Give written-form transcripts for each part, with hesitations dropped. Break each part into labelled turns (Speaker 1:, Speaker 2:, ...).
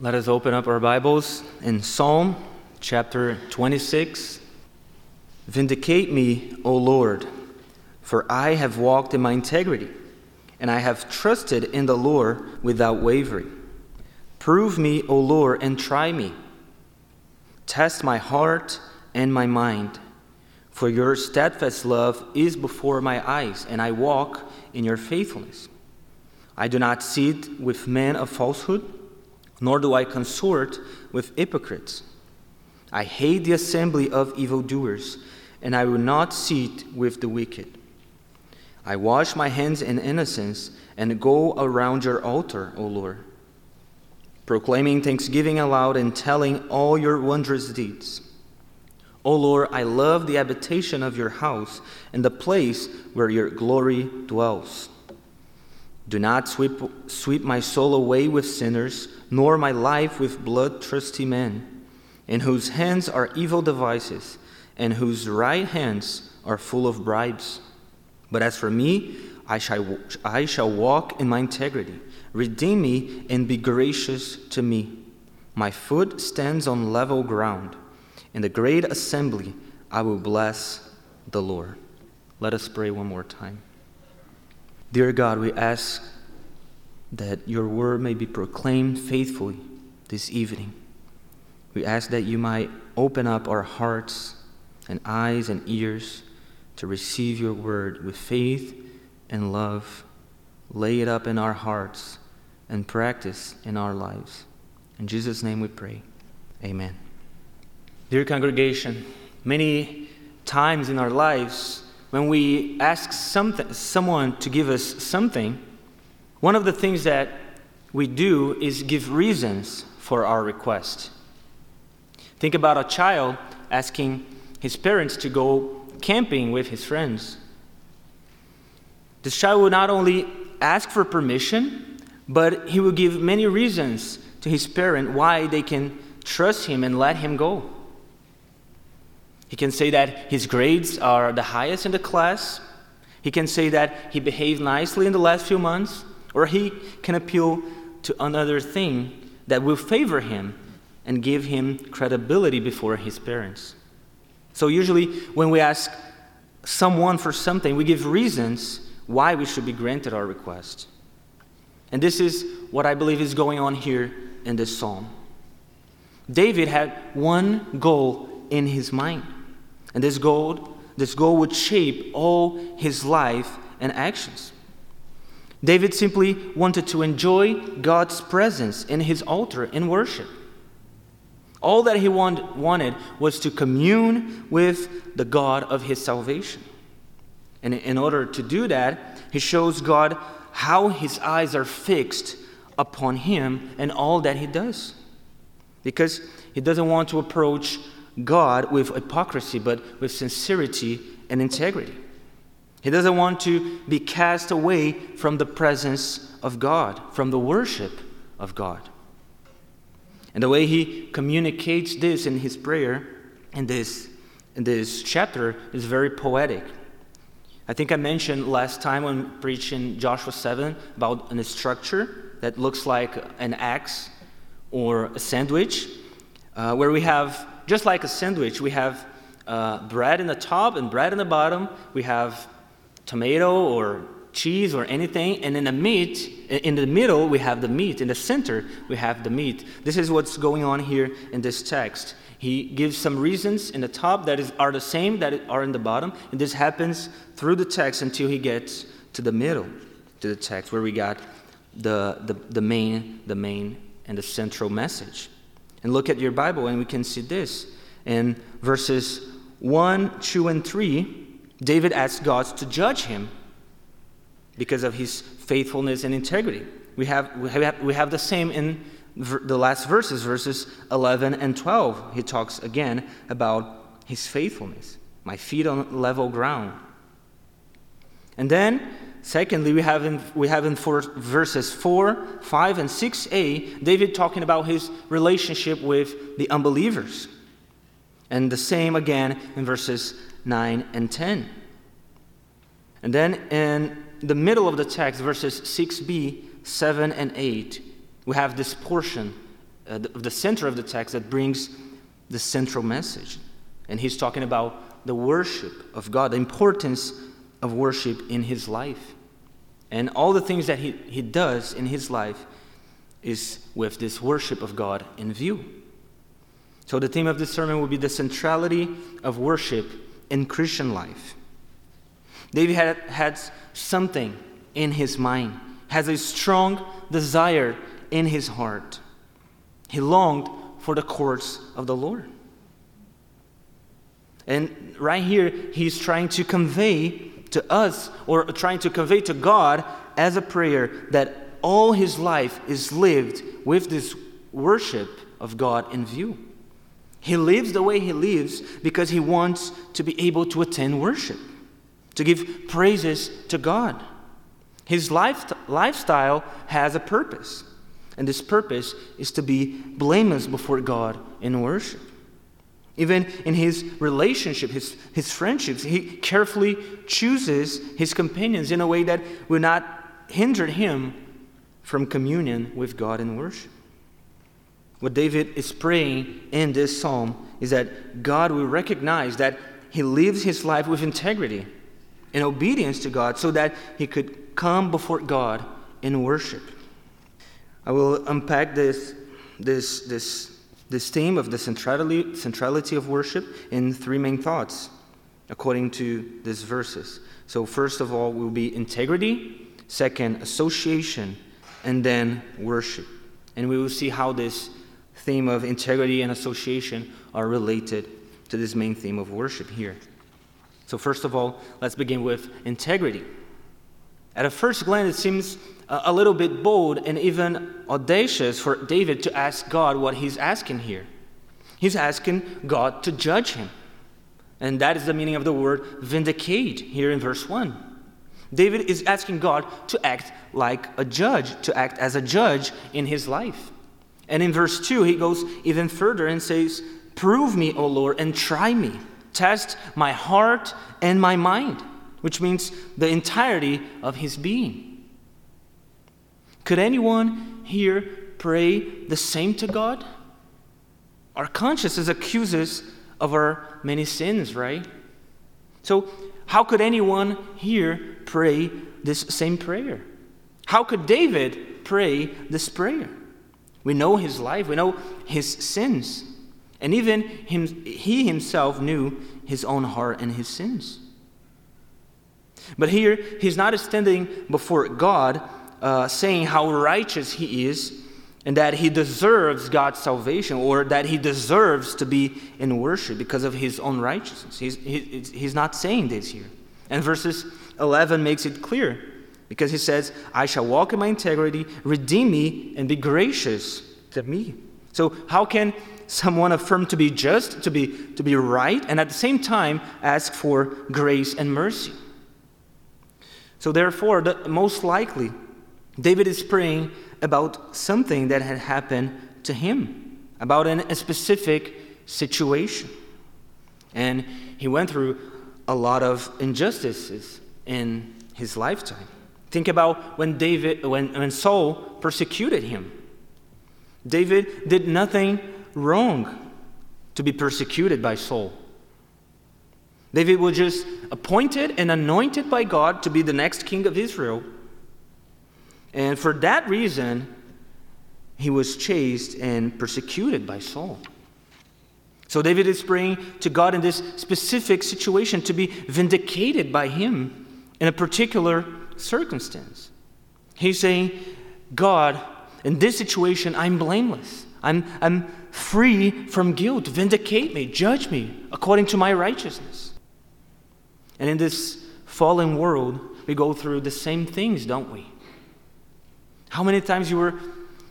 Speaker 1: Let us open up our Bibles in Psalm chapter 26. Vindicate me, O Lord, for I have walked in my integrity, and I have trusted in the Lord without wavering. Prove me, O Lord, and try me. Test my heart and my mind, for your steadfast love is before my eyes, and I walk in your faithfulness. I do not sit with men of falsehood, nor do I consort with hypocrites. I hate the assembly of evildoers, and I will not sit with the wicked. I wash my hands in innocence and go around your altar, O Lord, proclaiming thanksgiving aloud and telling all your wondrous deeds. O Lord, I love the habitation of your house and the place where your glory dwells. Do not sweep my soul away with sinners, nor my life with bloodthirsty men, in whose hands are evil devices, and whose right hands are full of bribes. But as for me, I shall walk in my integrity. Redeem me and be gracious to me. My foot stands on level ground. In the great assembly, I will bless the Lord. Let us pray one more time. Dear God, we ask that your word may be proclaimed faithfully this evening. We ask that you might open up our hearts and eyes and ears to receive your word with faith and love. Lay it up in our hearts and practice in our lives. In Jesus' name we pray. Amen. Dear congregation, many times in our lives, when we ask someone to give us something, one of the things that we do is give reasons for our request. Think about a child asking his parents to go camping with his friends. This child will not only ask for permission, but he will give many reasons to his parent why they can trust him and let him go. He can say that his grades are the highest in the class. He can say that he behaved nicely in the last few months. Or he can appeal to another thing that will favor him and give him credibility before his parents. So usually when we ask someone for something, we give reasons why we should be granted our request. And this is what I believe is going on here in this psalm. David had one goal in his mind. And this goal would shape all his life and actions. David simply wanted to enjoy God's presence in his altar in worship. All that he wanted was to commune with the God of his salvation. And in order to do that, he shows God how his eyes are fixed upon him and all that he does. Because he doesn't want to approach God with hypocrisy, but with sincerity and integrity. He doesn't want to be cast away from the presence of God, from the worship of God. And the way he communicates this in his prayer in this chapter is very poetic. I think I mentioned last time when preaching Joshua 7 about a structure that looks like an axe or a sandwich, where we have, just like a sandwich, we have bread in the top and bread in the bottom. We have tomato or cheese or anything, and in the middle we have the meat. In the center we have the meat. This is what's going on here in this text. He gives some reasons in the top that are the same that are in the bottom, and this happens through the text until he gets to the middle, to the text where we got the main and the central message. And look at your Bible and we can see this. In verses 1, 2, and 3, David asks God to judge him because of his faithfulness and integrity. We have the same in the last verses 11 and 12. He talks again about his faithfulness. My feet on level ground. And then, secondly, we have in verses 4, 5, and 6a, David talking about his relationship with the unbelievers. And the same again in verses 9 and 10. And then in the middle of the text, verses 6b, 7, and 8, we have this portion the center of the text that brings the central message. And he's talking about the worship of God, the importance of worship in his life. And all the things that he does in his life is with this worship of God in view. So the theme of this sermon will be the centrality of worship in Christian life. David had something in his mind, has a strong desire in his heart. He longed for the courts of the Lord. And right here, he's trying to convey to us, or trying to convey to God as a prayer, that all his life is lived with this worship of God in view. He lives the way he lives because he wants to be able to attend worship, to give praises to God. His lifestyle has a purpose, and this purpose is to be blameless before God in worship. Even in his relationship, his friendships, he carefully chooses his companions in a way that will not hinder him from communion with God in worship. What David is praying in this psalm is that God will recognize that he lives his life with integrity and obedience to God so that he could come before God in worship. I will unpack this theme of the centrality of worship in three main thoughts according to these verses. So first of all will be integrity, second association, and then worship. And we will see how this theme of integrity and association are related to this main theme of worship here. So first of all, let's begin with integrity. At a first glance, it seems a little bit bold and even audacious for David to ask God what he's asking here. He's asking God to judge him. And that is the meaning of the word vindicate here in verse 1. David is asking God to act like a judge, to act as a judge in his life. And in verse 2, he goes even further and says, "Prove me, O Lord, and try me. Test my heart and my mind," which means the entirety of his being. Could anyone here pray the same to God? Our consciences accuse us of our many sins, right? So how could anyone here pray this same prayer? How could David pray this prayer? We know his life, we know his sins, and even he himself knew his own heart and his sins. But here, he's not standing before God saying how righteous he is and that he deserves God's salvation or that he deserves to be in worship because of his own righteousness. He's not saying this here. And verses 11 makes it clear because he says, "I shall walk in my integrity, redeem me, and be gracious to me." So how can someone affirm to be just, to be right, and at the same time ask for grace and mercy? So therefore, most likely, David is praying about something that had happened to him, about a specific situation. And he went through a lot of injustices in his lifetime. Think about when Saul persecuted him. David did nothing wrong to be persecuted by Saul. David was just appointed and anointed by God to be the next king of Israel. And for that reason, he was chased and persecuted by Saul. So David is praying to God in this specific situation to be vindicated by him in a particular circumstance. He's saying, "God, in this situation, I'm blameless. I'm free from guilt. Vindicate me, judge me according to my righteousness." And in this fallen world, we go through the same things, don't we? How many times you were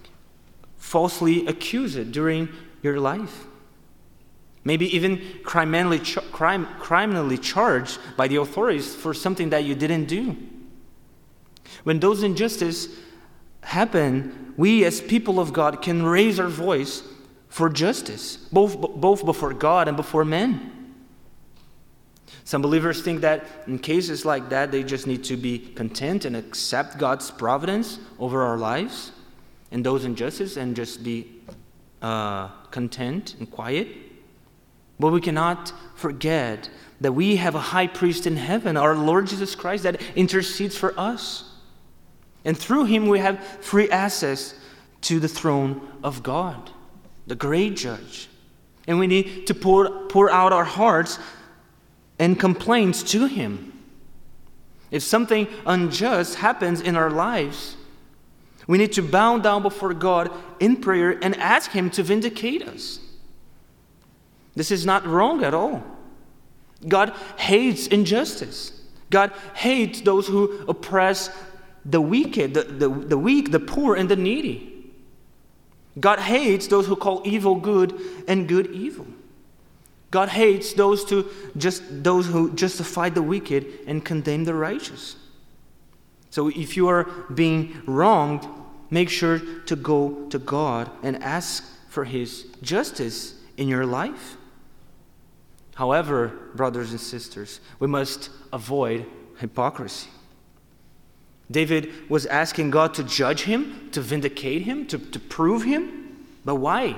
Speaker 1: falsely accused during your life? Maybe even criminally charged by the authorities for something that you didn't do. When those injustices happen, we as people of God can raise our voice for justice, both before God and before men. Some believers think that in cases like that, they just need to be content and accept God's providence over our lives and those injustices and just be content and quiet. But we cannot forget that we have a high priest in heaven, our Lord Jesus Christ, that intercedes for us. And through him we have free access to the throne of God, the great judge. And we need to pour out our hearts and complaints to him. If something unjust happens in our lives, we need to bow down before God in prayer and ask him to vindicate us. This is not wrong at all. God hates injustice. God hates those who oppress the wicked, the weak, the poor, and the needy. God hates those who call evil good and good evil. God hates those who justify the wicked and condemn the righteous. So if you are being wronged, make sure to go to God and ask for his justice in your life. However, brothers and sisters, we must avoid hypocrisy. David was asking God to judge him, to vindicate him, to prove him. But why?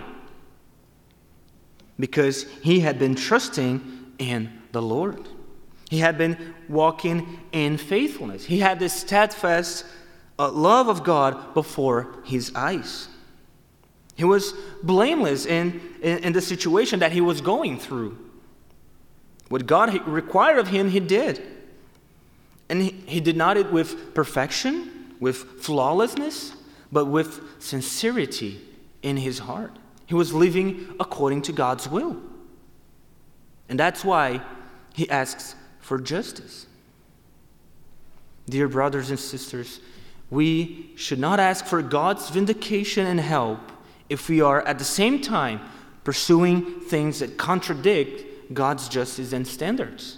Speaker 1: Because he had been trusting in the Lord. He had been walking in faithfulness. He had this steadfast love of God before his eyes. He was blameless in the situation that he was going through. What God required of him, he did. And he did not it with perfection, with flawlessness, but with sincerity in his heart. He was living according to God's will. And that's why he asks for justice. Dear brothers and sisters, we should not ask for God's vindication and help if we are at the same time pursuing things that contradict God's justice and standards.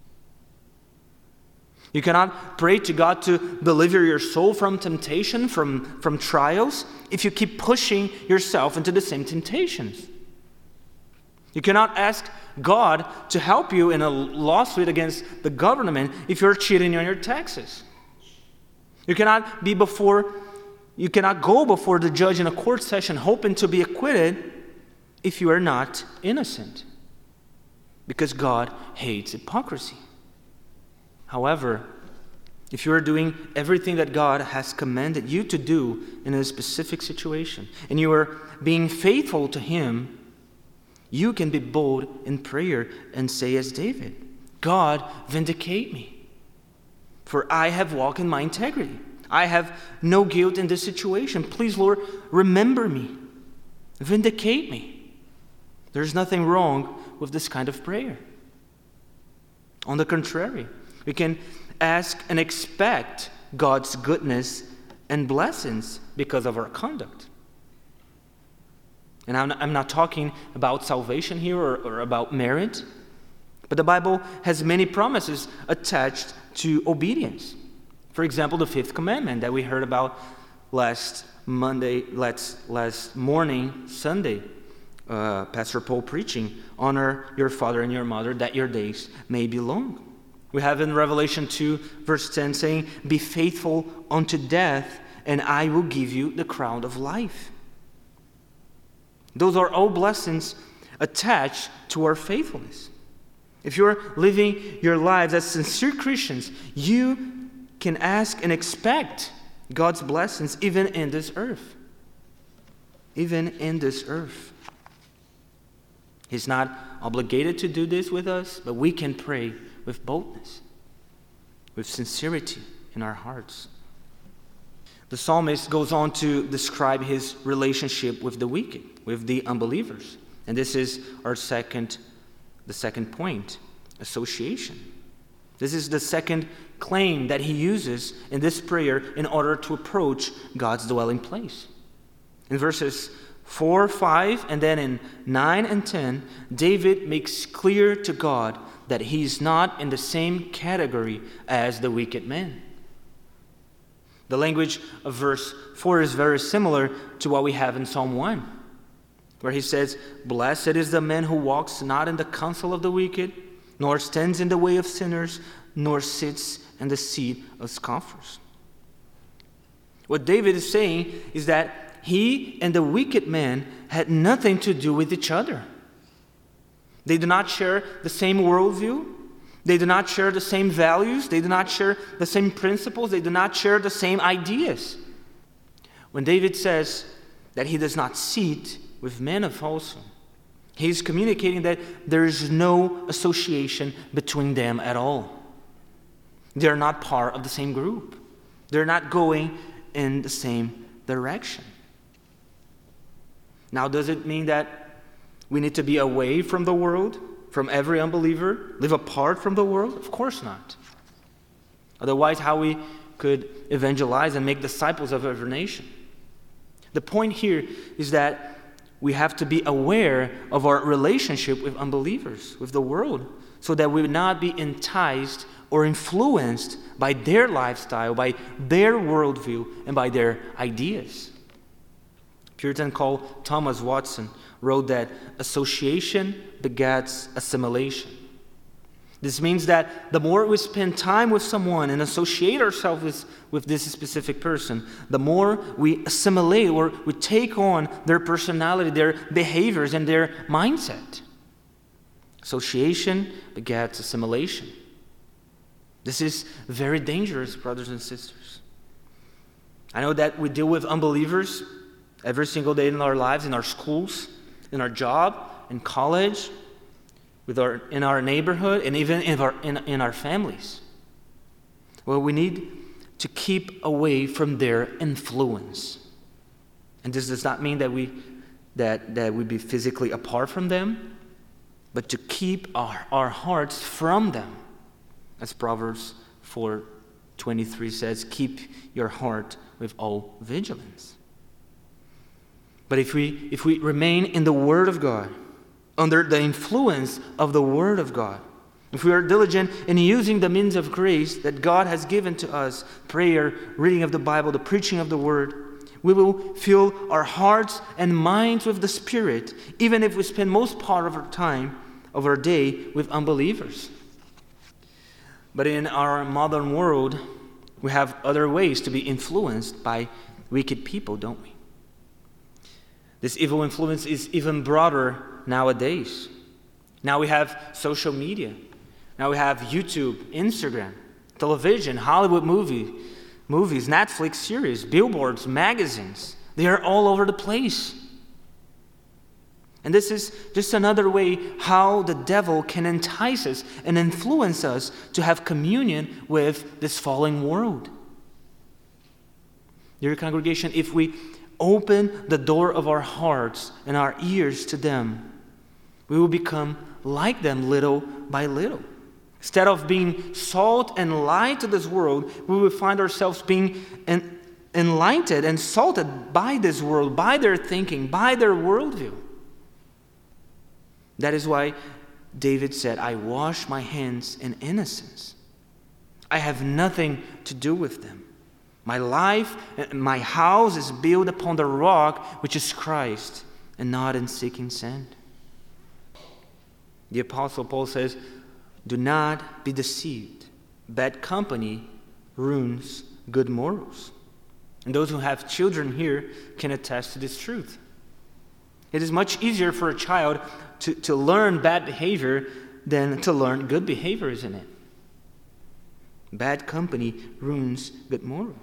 Speaker 1: You cannot pray to God to deliver your soul from temptation, from trials, if you keep pushing yourself into the same temptations. You cannot ask God to help you in a lawsuit against the government if you're cheating on your taxes. You cannot go before the judge in a court session hoping to be acquitted if you are not innocent. Because God hates hypocrisy. However, if you are doing everything that God has commanded you to do in a specific situation, and you are being faithful to him, you can be bold in prayer and say as David, God, vindicate me, for I have walked in my integrity. I have no guilt in this situation. Please, Lord, remember me. Vindicate me. There's nothing wrong with this kind of prayer. On the contrary, we can ask and expect God's goodness and blessings because of our conduct. And I'm not talking about salvation here or about merit, but the Bible has many promises attached to obedience. For example, the fifth commandment that we heard about last morning, Sunday. Pastor Paul preaching, honor your father and your mother that your days may be long. We have in Revelation 2 verse 10 saying, be faithful unto death and I will give you the crown of life. Those are all blessings attached to our faithfulness. If you're living your lives as sincere Christians, you can ask and expect God's blessings even in this earth. Even in this earth. He's not obligated to do this with us, but we can pray with boldness, with sincerity in our hearts. The psalmist goes on to describe his relationship with the wicked, with the unbelievers. And this is the second point, association. This is the second claim that he uses in this prayer in order to approach God's dwelling place. In verses 4, 5, and then in 9 and 10, David makes clear to God that he is not in the same category as the wicked man. The language of verse 4 is very similar to what we have in Psalm 1, where he says, blessed is the man who walks not in the counsel of the wicked, nor stands in the way of sinners, nor sits in the seat of scoffers. What David is saying is that he and the wicked man had nothing to do with each other. They do not share the same worldview. They do not share the same values. They do not share the same principles. They do not share the same ideas. When David says that he does not sit with men of falsehood, he's communicating that there is no association between them at all. They're not part of the same group. They're not going in the same direction. Now, does it mean that we need to be away from the world, from every unbeliever, live apart from the world? Of course not. Otherwise, how we could evangelize and make disciples of every nation? The point here is that we have to be aware of our relationship with unbelievers, with the world, so that we would not be enticed or influenced by their lifestyle, by their worldview, and by their ideas. Puritan called Thomas Watson wrote that association begets assimilation. This means that the more we spend time with someone and associate ourselves with this specific person, the more we assimilate or we take on their personality, their behaviors, and their mindset. Association begets assimilation. This is very dangerous, brothers and sisters. I know that we deal with unbelievers every single day in our lives, in our schools, in our job, in college, in our neighborhood, and even in our families. Well, we need to keep away from their influence. And this does not mean that we be physically apart from them, but to keep our hearts from them. As Proverbs 4:23 says, keep your heart with all vigilance. But if we remain in the Word of God, under the influence of the Word of God, if we are diligent in using the means of grace that God has given to us, prayer, reading of the Bible, the preaching of the Word, we will fill our hearts and minds with the Spirit, even if we spend most part of our time, of our day, with unbelievers. But in our modern world, we have other ways to be influenced by wicked people, don't we? This evil influence is even broader nowadays. Now we have social media. Now we have YouTube, Instagram, television, Hollywood movies, Netflix series, billboards, magazines. They are all over the place. And this is just another way how the devil can entice us and influence us to have communion with this fallen world. Dear congregation, if we open the door of our hearts and our ears to them, we will become like them little by little. Instead of being salt and light to this world, we will find ourselves being enlightened and salted by this world, by their thinking, by their worldview. That is why David said, I wash my hands in innocence. I have nothing to do with them. My life and my house is built upon the rock, which is Christ, and not in seeking sand. The Apostle Paul says, do not be deceived. Bad company ruins good morals. And those who have children here can attest to this truth. It is much easier for a child to learn bad behavior than to learn good behavior, isn't it? Bad company ruins good morals.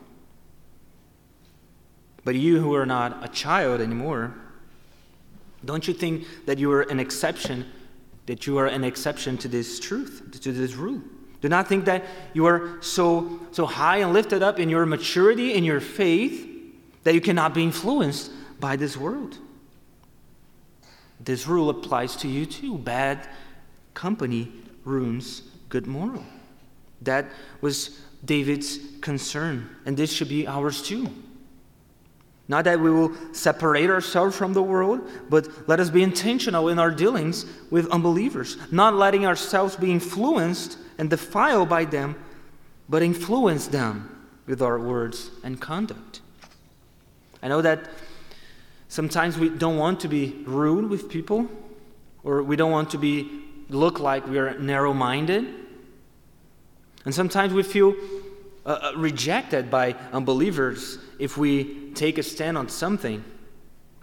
Speaker 1: But you who are not a child anymore, don't you think that you are an exception, to this truth, to this rule? Do not think that you are so high and lifted up in your maturity, in your faith, that you cannot be influenced by this world. This rule applies to you too. Bad company ruins good moral. That was David's concern, and this should be ours too. Not that we will separate ourselves from the world, but let us be intentional in our dealings with unbelievers, not letting ourselves be influenced and defiled by them, but influence them with our words and conduct. I know that sometimes we don't want to be rude with people, or we don't want to look like we are narrow-minded. And sometimes we feel rejected by unbelievers if we take a stand on something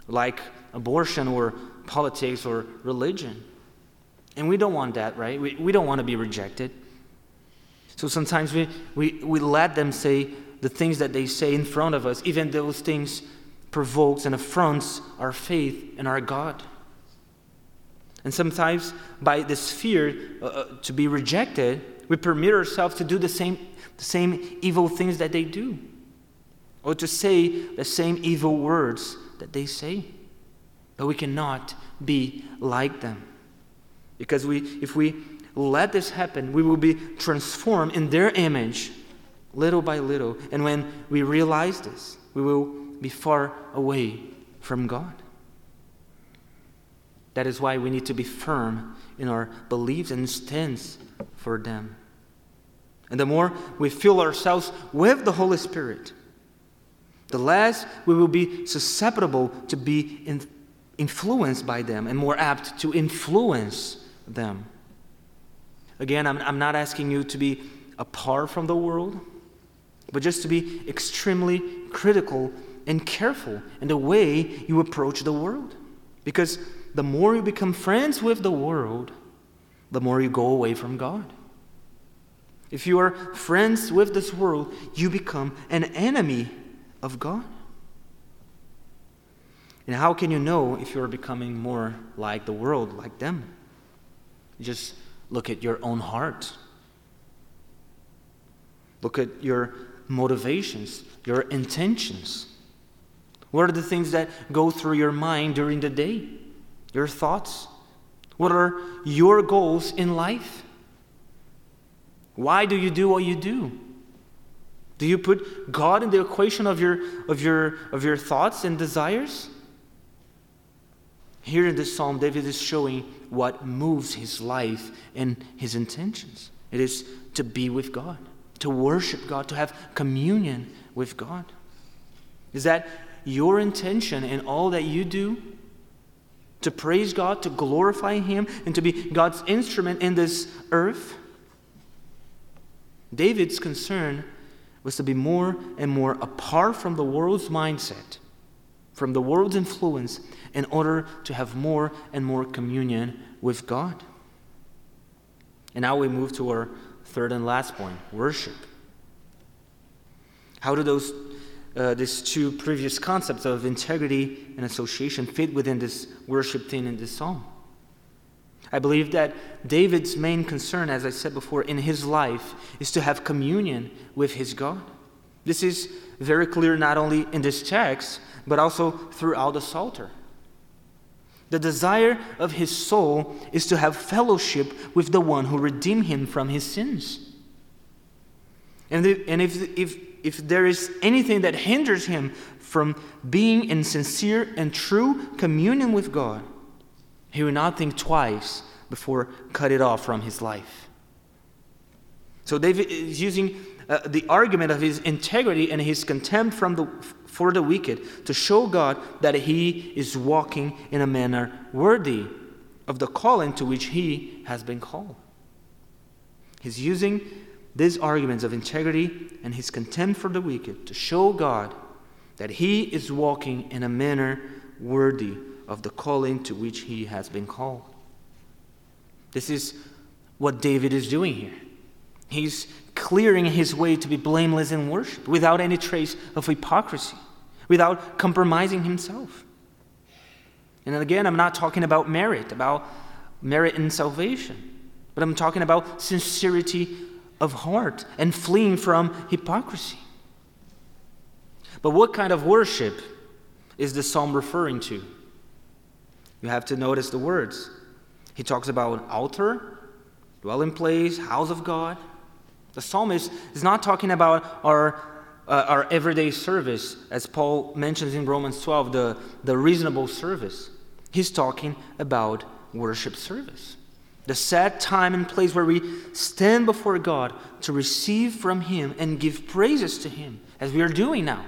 Speaker 1: like abortion or politics or religion. And we don't want that, right? We don't want to be rejected. So sometimes we let them say the things that they say in front of us, even those things provokes and affronts our faith in our God. And sometimes by this fear to be rejected, we permit ourselves to do the same evil things that they do, or to say the same evil words that they say. But we cannot be like them. Because if we let this happen, we will be transformed in their image little by little. And when we realize this, we will be far away from God. That is why we need to be firm in our beliefs and stance for them. And the more we fill ourselves with the Holy Spirit, the less we will be susceptible to be influenced by them and more apt to influence them. Again, I'm not asking you to be apart from the world, but just to be extremely critical and careful in the way you approach the world. Because the more you become friends with the world, the more you go away from God. If you are friends with this world, you become an enemy of God. And how can you know if you are becoming more like the world, like them? You just look at your own heart. Look at your motivations, your intentions. What are the things that go through your mind during the day? Your thoughts? What are your goals in life? Why do you do what you do? Do you put God in the equation of your thoughts and desires? Here in this psalm, David is showing what moves his life and his intentions. It is to be with God, to worship God, to have communion with God. Is that your intention in all that you do? To praise God, to glorify Him, and to be God's instrument in this earth? David's concern was to be more and more apart from the world's mindset, from the world's influence, in order to have more and more communion with God. And now we move to our third and last point, worship. How do these two previous concepts of integrity and association fit within this worship theme in this psalm? I believe that David's main concern, as I said before, in his life is to have communion with his God. This is very clear not only in this text, but also throughout the Psalter. The desire of his soul is to have fellowship with the one who redeemed him from his sins. And if there is anything that hinders him from being in sincere and true communion with God, he will not think twice before cut it off from his life. So David is using the argument of his integrity and his contempt for the wicked to show God that he is walking in a manner worthy of the calling to which he has been called. He's using these arguments of integrity and his contempt for the wicked to show God that he is walking in a manner worthy of the calling to which he has been called. This is what David is doing here. He's clearing his way to be blameless in worship without any trace of hypocrisy, without compromising himself. And again, I'm not talking about merit in salvation, but I'm talking about sincerity of heart and fleeing from hypocrisy. But what kind of worship is the psalm referring to? You have to notice the words. He talks about altar, dwelling place, house of God. The psalmist is not talking about our everyday service, as Paul mentions in Romans 12, the reasonable service. He's talking about worship service. The set time and place where we stand before God to receive from Him and give praises to Him, as we are doing now.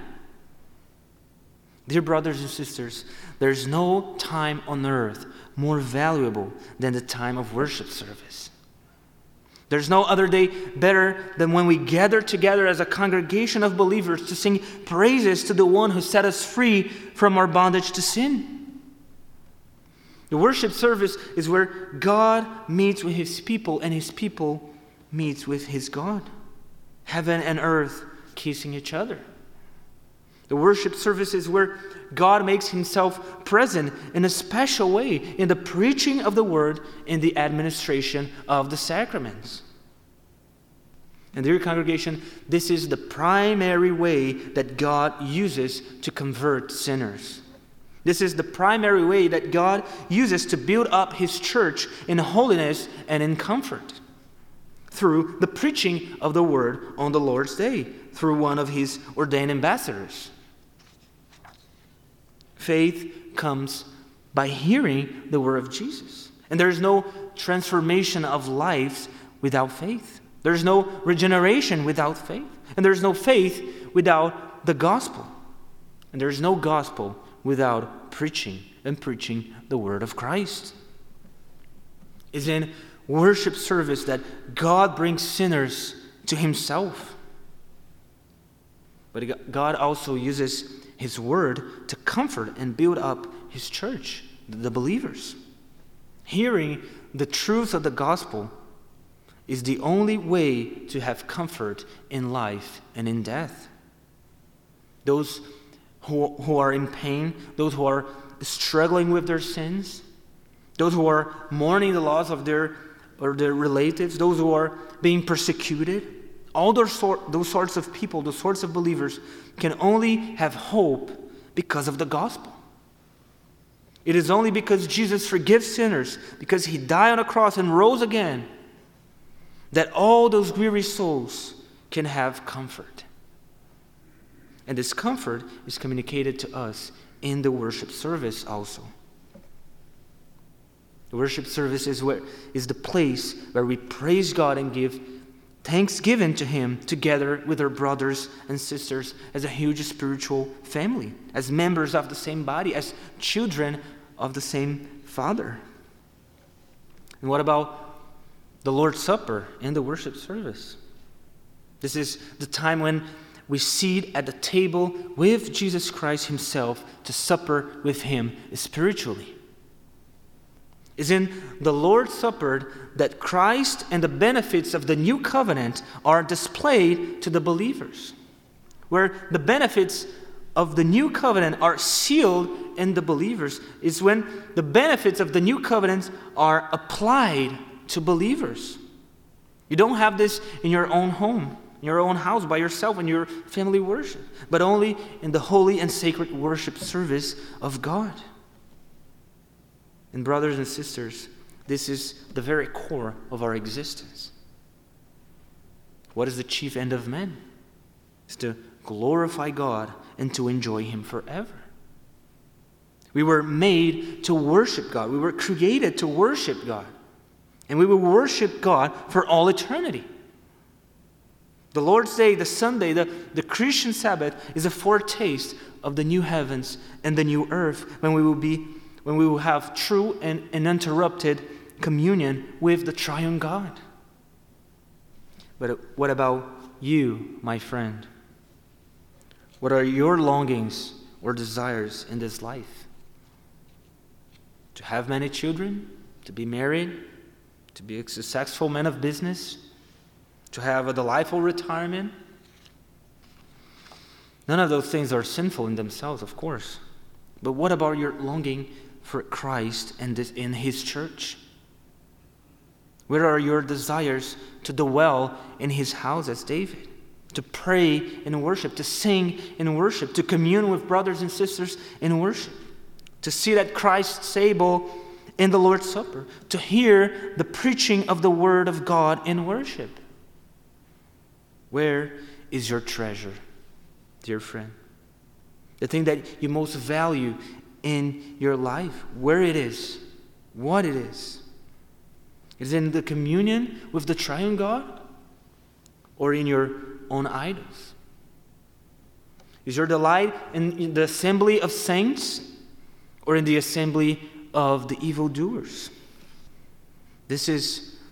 Speaker 1: Dear brothers and sisters, there's no time on earth more valuable than the time of worship service. There's no other day better than when we gather together as a congregation of believers to sing praises to the one who set us free from our bondage to sin. The worship service is where God meets with his people and his people meets with his God. Heaven and earth kissing each other. The worship service is where God makes himself present in a special way in the preaching of the word and the administration of the sacraments. And dear congregation, this is the primary way that God uses to convert sinners. This is the primary way that God uses to build up his church in holiness and in comfort. Through the preaching of the word on the Lord's day, through one of his ordained ambassadors. Faith comes by hearing the word of Jesus. And there is no transformation of lives without faith. There is no regeneration without faith. And there is no faith without the gospel. And there is no gospel without preaching and preaching the word of Christ. It's in worship service that God brings sinners to himself. But God also uses his word to comfort and build up his church, the believers. Hearing the truth of the gospel is the only way to have comfort in life and in death. Those who are in pain, those who are struggling with their sins, those who are mourning the loss of their relatives, those who are being persecuted, all those sorts of people, those sorts of believers can only have hope because of the gospel. It is only because Jesus forgives sinners, because he died on a cross and rose again, that all those weary souls can have comfort. And this comfort is communicated to us in the worship service also. The worship service is the place where we praise God and give thanksgiving to him together with our brothers and sisters as a huge spiritual family, as members of the same body, as children of the same Father. And what about the Lord's Supper and the worship service? This is the time when we sit at the table with Jesus Christ himself to supper with him spiritually. It's in the Lord's Supper that Christ and the benefits of the new covenant are displayed to the believers, where the benefits of the new covenant are sealed in the believers, is when the benefits of the new covenant are applied to believers. You don't have this in your own home, in your own house, by yourself in your family worship, but only in the holy and sacred worship service of God. And brothers and sisters, this is the very core of our existence. What is the chief end of man? It's to glorify God and to enjoy him forever. We were made to worship God. We were created to worship God. And we will worship God for all eternity. The Lord's Day, the Sunday, the Christian Sabbath is a foretaste of the new heavens and the new earth when we will have true and uninterrupted communion with the triune God. But what about you, my friend? What are your longings or desires in this life? To have many children? To be married? To be a successful man of business? To have a delightful retirement? None of those things are sinful in themselves, of course. But what about your longing for Christ and in his church? Where are your desires to dwell in his house as David? To pray in worship, to sing in worship, to commune with brothers and sisters in worship, to sit at Christ's table in the Lord's Supper, to hear the preaching of the Word of God in worship. Where is your treasure, dear friend? The thing that you most value in your life, where it is, what it is. Is it in the communion with the triune God or in your own idols? Is your delight in the assembly of saints or in the assembly of the evildoers? This is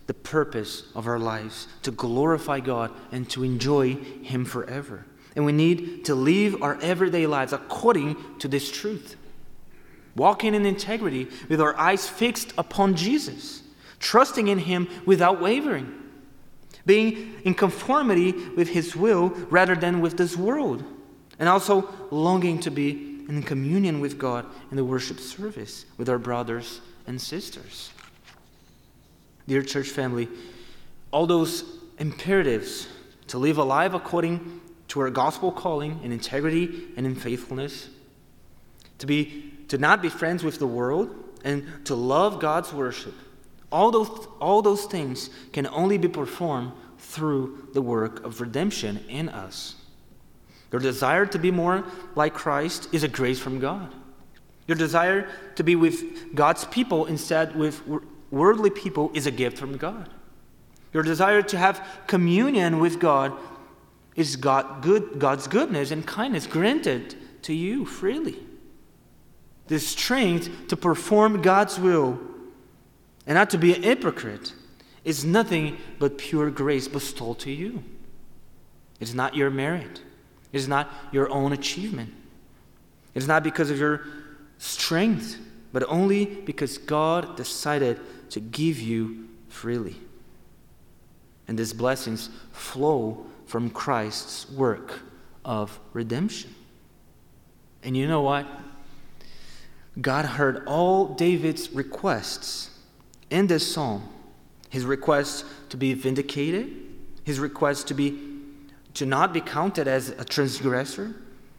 Speaker 1: the purpose of our lives, to glorify God and to enjoy Him forever. And we need to live our everyday lives according to this truth. Walking in integrity with our eyes fixed upon Jesus, trusting in Him without wavering, being in conformity with His will rather than with this world, and also longing to be in communion with God in the worship service with our brothers and sisters. Dear church family, all those imperatives to live a life according to our gospel calling in integrity and in faithfulness, to not be friends with the world, and to love God's worship, all those things can only be performed through the work of redemption in us. Your desire to be more like Christ is a grace from God. Your desire to be with God's people instead with worldly people is a gift from God. Your desire to have communion with God is God's goodness and kindness granted to you freely. The strength to perform God's will and not to be a hypocrite is nothing but pure grace bestowed to you. It's not your merit. It's not your own achievement. It's not because of your strength, but only because God decided to give you freely. And these blessings flow from Christ's work of redemption. And you know what? God heard all David's requests in this psalm. His request to be vindicated, his request to not be counted as a transgressor,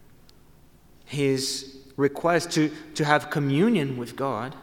Speaker 1: his request to have communion with God.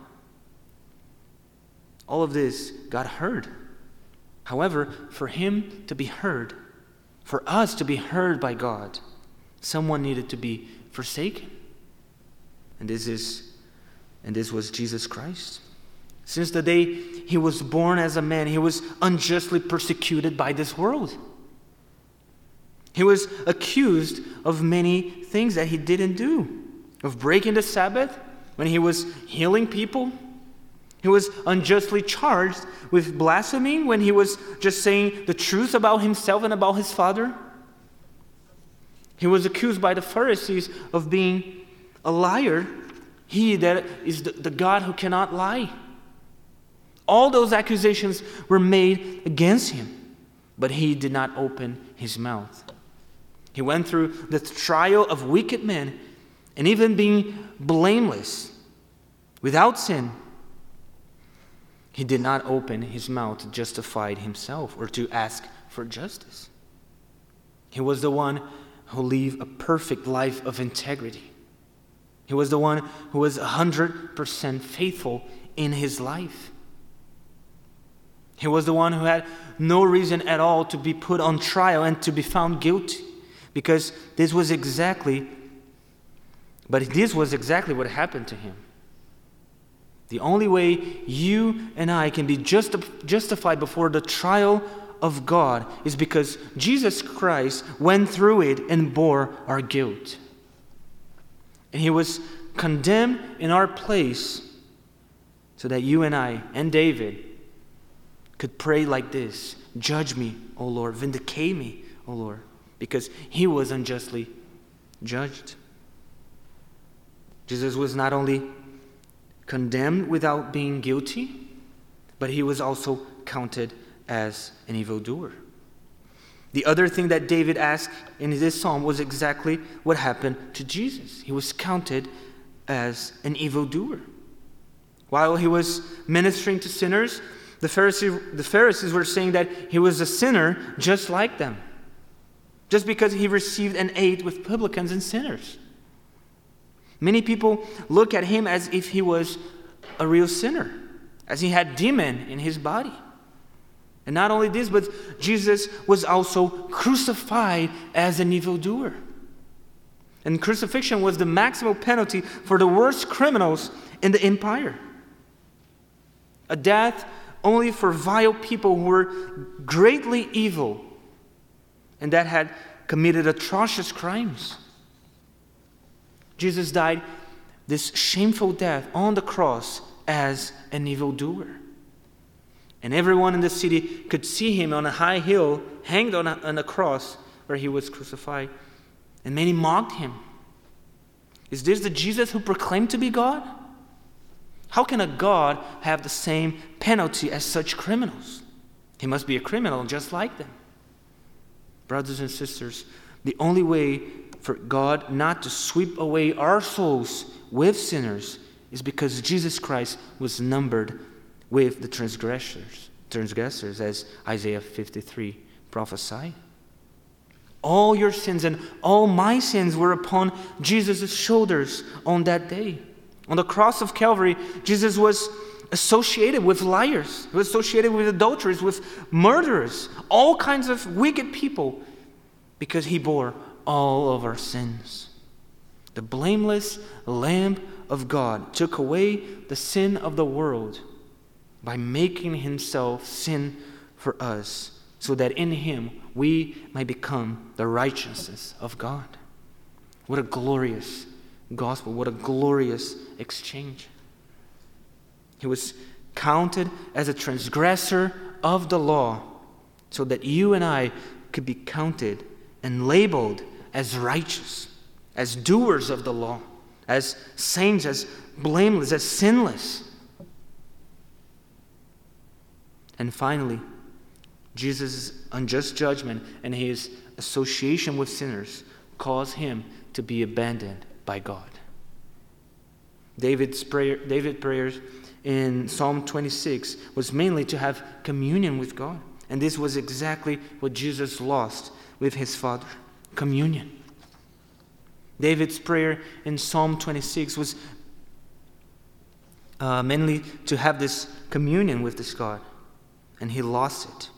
Speaker 1: All of this God heard. However, for him to be heard, for us to be heard by God, someone needed to be forsaken. And this was Jesus Christ. Since the day he was born as a man, he was unjustly persecuted by this world. He was accused of many things that he didn't do, of breaking the Sabbath when he was healing people. He was unjustly charged with blasphemy when he was just saying the truth about himself and about his Father. He was accused by the Pharisees of being a liar, he that is the God who cannot lie. All those accusations were made against him, but he did not open his mouth. He went through the trial of wicked men, and even being blameless, without sin, he did not open his mouth to justify himself or to ask for justice. He was the one who lived a perfect life of integrity. He was the one who was 100% faithful in his life. He was the one who had no reason at all to be put on trial and to be found guilty, because this was exactly what happened to him. The only way you and I can be justified before the trial of God is because Jesus Christ went through it and bore our guilt. And he was condemned in our place so that you and I and David could pray like this: judge me, O Lord, vindicate me, O Lord, because he was unjustly judged. Jesus was not only condemned without being guilty, but he was also counted as an evildoer. The other thing that David asked in this psalm was exactly what happened to Jesus. He was counted as an evildoer. While he was ministering to sinners, the Pharisees were saying that he was a sinner just like them, just because he received and ate with publicans and sinners. Many people look at him as if he was a real sinner, as he had demon in his body. And not only this, but Jesus was also crucified as an evildoer. And crucifixion was the maximum penalty for the worst criminals in the empire. A death only for vile people who were greatly evil and that had committed atrocious crimes. Jesus died this shameful death on the cross as an evildoer. And everyone in the city could see him on a high hill, hanged on a cross where he was crucified. And many mocked him. Is this the Jesus who proclaimed to be God? How can a God have the same penalty as such criminals? He must be a criminal just like them. Brothers and sisters, the only way for God not to sweep away our souls with sinners is because Jesus Christ was numbered with the transgressors, as Isaiah 53 prophesied. All your sins and all my sins were upon Jesus' shoulders on that day. On the cross of Calvary, Jesus was associated with liars. He was associated with adulterers, with murderers, all kinds of wicked people, because he bore all of our sins. The blameless Lamb of God took away the sin of the world by making himself sin for us, so that in him we might become the righteousness of God. What a glorious gospel, what a glorious exchange. He was counted as a transgressor of the law, so that you and I could be counted and labeled as righteous, as doers of the law, as saints, as blameless, as sinless. And finally, Jesus' unjust judgment and his association with sinners caused him to be abandoned by God. David's prayers in Psalm 26 was mainly to have communion with God. And this was exactly what Jesus lost with his Father, communion. David's prayer in Psalm 26 was mainly to have this communion with this God, and he lost it.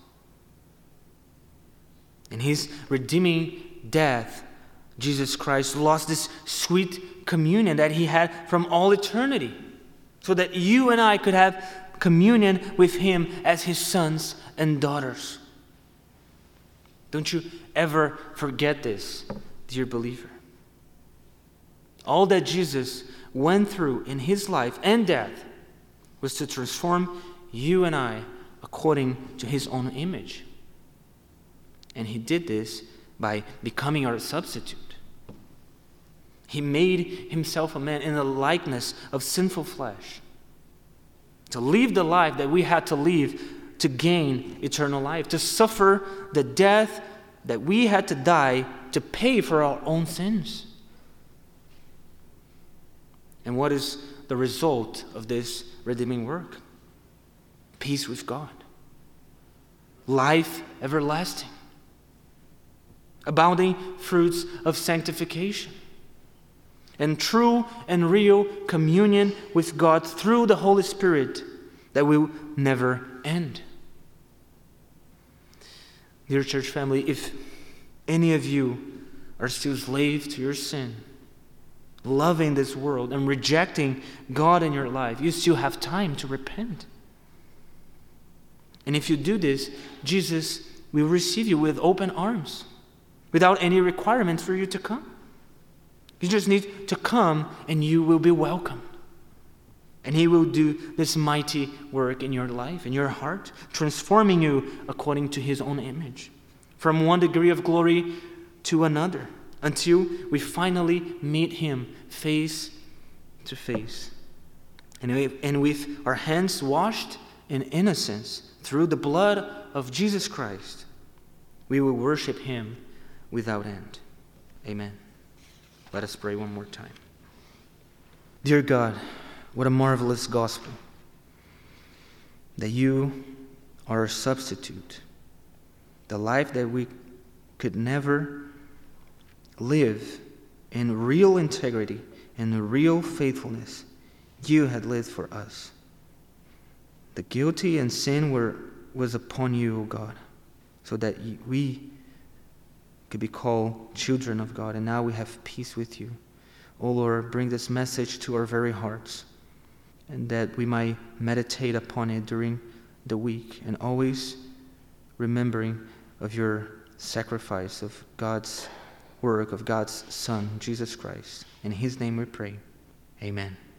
Speaker 1: In his redeeming death, Jesus Christ lost this sweet communion that he had from all eternity, so that you and I could have communion with him as his sons and daughters. Don't you ever forget this, dear believer. All that Jesus went through in his life and death was to transform you and I according to his own image. And he did this by becoming our substitute. He made himself a man in the likeness of sinful flesh, to live the life that we had to live to gain eternal life, to suffer the death that we had to die to pay for our own sins. And what is the result of this redeeming work? Peace with God, life everlasting, abounding fruits of sanctification, and true and real communion with God through the Holy Spirit that will never end. Dear church family, if any of you are still slaves to your sin, loving this world and rejecting God in your life, you still have time to repent. And if you do this, Jesus will receive you with open arms, without any requirements for you to come. You just need to come and you will be welcomed. And he will do this mighty work in your life, in your heart, transforming you according to his own image, from one degree of glory to another, until we finally meet him face to face. And with our hands washed in innocence through the blood of Jesus Christ, we will worship him without end. Amen. Let us pray one more time. Dear God, what a marvelous gospel that you are a substitute. The life that we could never live in real integrity and real faithfulness, you had lived for us. The guilty and sin was upon you, O God, so that we could be called children of God, and now we have peace with you. O Lord, bring this message to our very hearts, and that we might meditate upon it during the week, and always remembering of your sacrifice, of God's work, of God's Son, Jesus Christ. In his name we pray. Amen.